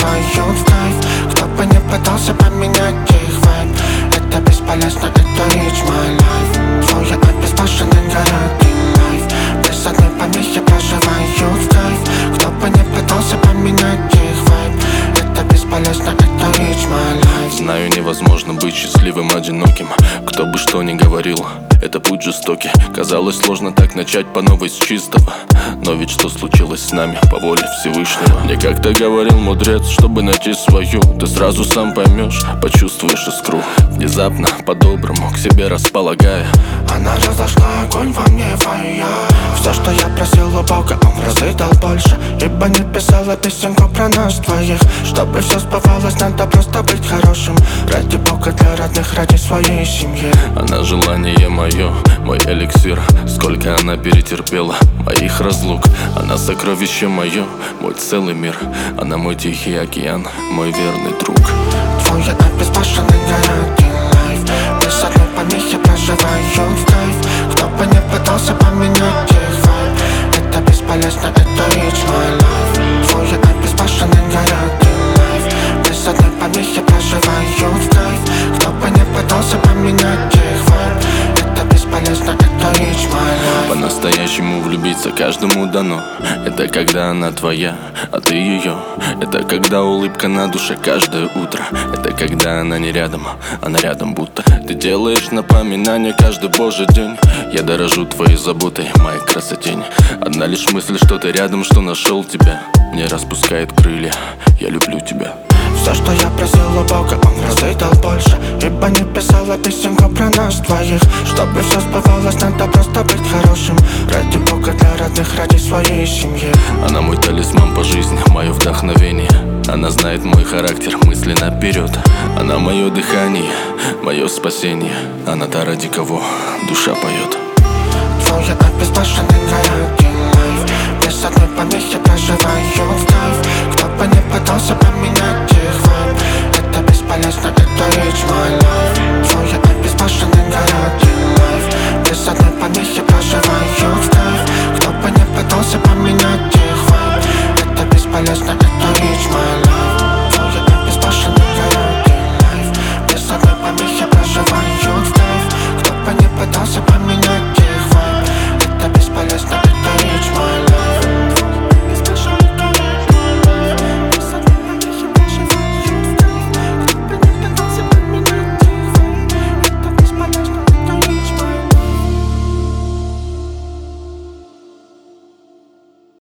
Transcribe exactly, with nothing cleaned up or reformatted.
проживают в кайф. Кто бы не пытался поменять их вайб, это бесполезно, это rich my life. Твой обезбашенный городный лайф, без одной помехи проживают в кайф. Кто бы не пытался поменять их вайб, это бесполезно, это rich my life. Знаю, невозможно быть счастливым одиноким. Кто бы что ни говорил, это путь жестокий. Казалось, сложно так начать по новой с чистого. Но ведь что случилось с нами по воле Всевышнего? Мне как-то говорил мудрец, чтобы найти свою, ты сразу сам поймешь, почувствуешь искру. Внезапно, по-доброму, к себе располагая, она разожгла огонь во мне, фая. Все, что я просил у Бога, он в разы дал больше. Ибо не писала песенку про нас двоих. Чтобы все сбывалось, надо просто быть хорошим. Ради Бога, для родных, ради своей семьи. Она желание мое, мой эликсир. Сколько она перетерпела моих разлук. Она сокровище мое, мой целый мир. Она мой тихий океан, мой верный друг. Твой обезбашенный городный лайф, без одной помехи проживают в кайф. Кто бы не пытался поменять их вайб, это бесполезно, это rich my life. Твой обезбашенный городный лайф, без одной помехи проживают в кайф. Кто бы не пытался поменять их вайб, это бесполезно, это rich my life. По-настоящему влюбиться каждому дано. Это когда она твоя, а ты ее. Это когда улыбка на душе каждое утро. Это когда она не рядом, она рядом будто. Ты делаешь напоминание каждый божий день. Я дорожу твоей заботой, моей красотень. Одна лишь мысль, что ты рядом, что нашел тебя, мне распускает крылья, я люблю тебя. Все, что я просил у Бога, он в разы дал больше. Ибо не писала песенку про нас двоих. Чтобы все сбывалось, надо просто быть хорошим. Ради Бога, для родных, ради своей семьи. Она мой талисман по жизни, мое вдохновение. Она знает мой характер, мысли наперед. Она мое дыхание, мое спасение. Она та, ради кого душа поет. Твой обезбашенный городный лайф, без одной помехи проживают в кайф. Кто бы не пытался поменять их вайб, это бесполезно, это rich my life. Твой обезбашенный городный лайф, без одной помехи проживают в кайф. Кто бы не пытался поменять их вайб, это бесполезно, это rich my life.